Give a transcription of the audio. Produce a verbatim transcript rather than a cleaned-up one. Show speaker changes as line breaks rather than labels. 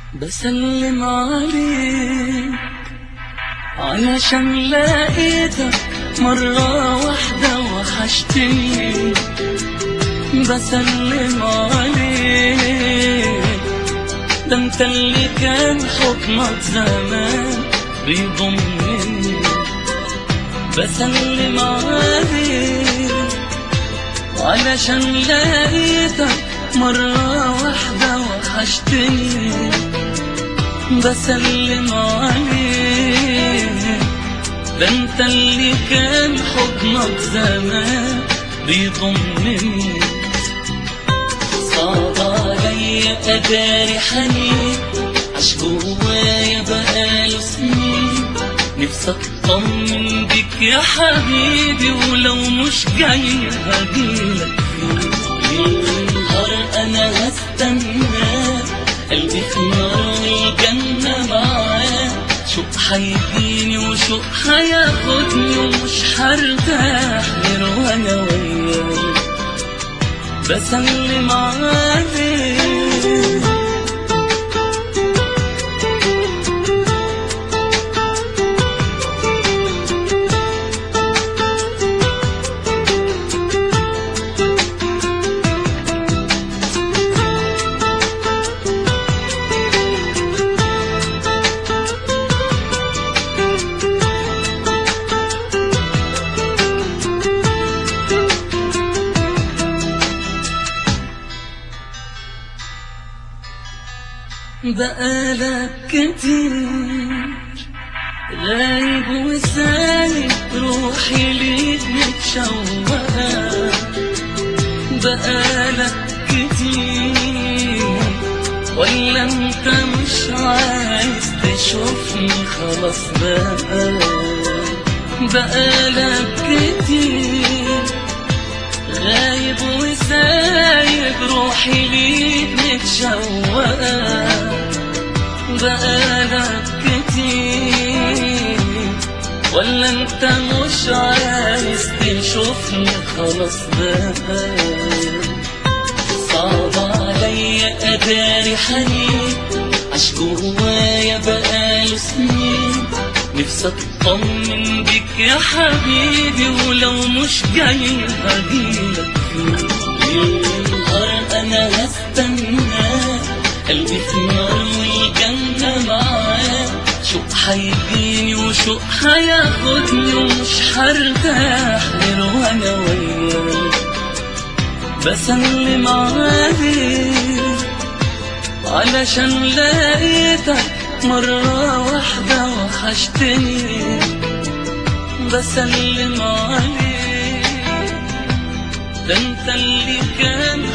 بسلم عليك علشان لقيتك مرة واحدة وحشتني. بسلم عليك ده انت اللي كان حضنك زمان بيضمني. بسلم عليك علشان لقيتك مرة واحدة وحشتني. بسلم عليك ده انت اللي كان حضنك زمان بيضمني. صعب عليا اداري حنين عاش جوايا بقاله سنين. نفسي اطمن بيك يا حبيبي ولو مش جاي هجيلك ليل نهار انا هستناك. قلبي في نار والجنة معاك. شوق هيجيني وشوق هياخدني ومش هرتاح غير وانا وياك. بسلم عليك بقالك كتير غايب وسايب روحي ليك متشوقة. بقالك كتير ولا انت مش عايز تشوفني خلاص بقى. بقالك كتير غايب وسايب روحي ليك متشوقة. بقالك كتير ولا انت مش عايز تشوفني خلاص بقى. صعب عليا اداري حنين عاش جوايا بقاله سنين. نفسي اطمن بيك يا حبيبي ولو مش جاي هجيلك ليل نهار انا هستناك. قلبي في نار والجنة معاك. شوق هيجيني وشوق هياخدني ومش هرتاح غير وانا وياك. بسلم عليك علشان لقيتك مرة واحدة وحشتني. بسلم عليك ده انت اللي كان